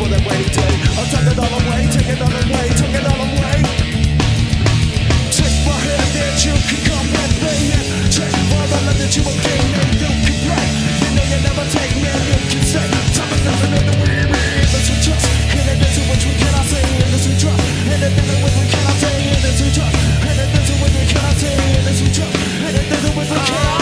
for that rainy day. I'll take it all away, take it all away, take it all away. Take my hand that you can come with me and check for the love that you will give me. You can play, you know you never take me. You can say, time is nothing in the way. This we trust, and it is which we cannot say. And this we trust, and it is which we cannot say. And this we trust, and it is which we cannot say. And this we trust, and it is which we cannot.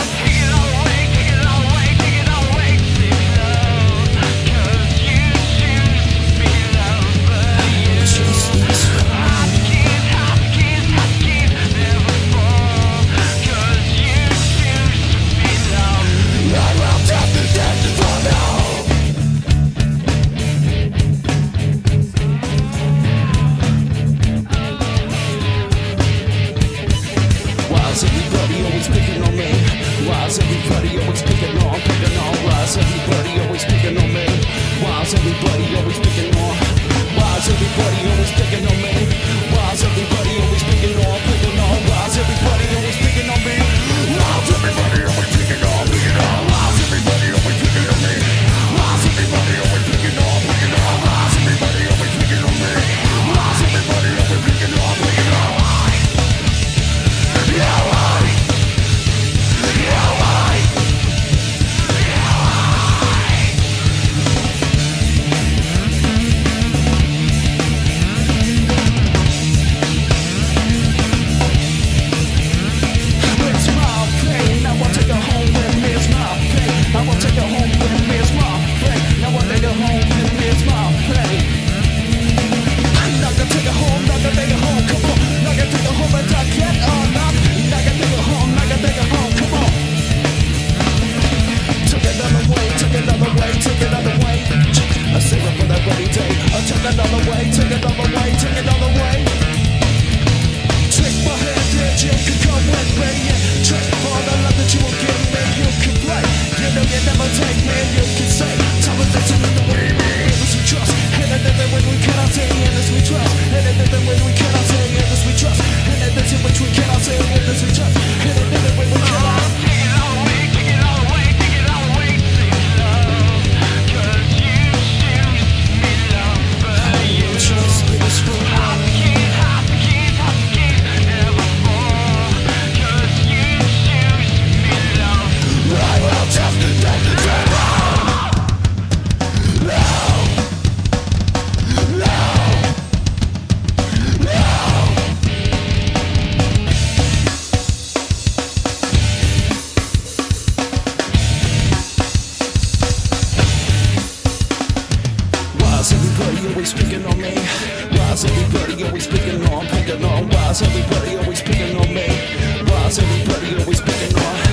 Everybody always picking on me? Why is everybody always picking on? Why is everybody always picking on me? Why is everybody always picking on? Why is everybody always picking on me? Why is everybody always picking on? Why is everybody always picking on me? Why is everybody always picking on? Why is everybody always picking on me? Why is everybody always picking on? Why is everybody always picking on me? Why is everybody always picking on? Yeah. Always picking on me? Why is everybody always picking on? Why is everybody always picking on me? Why is everybody always picking on?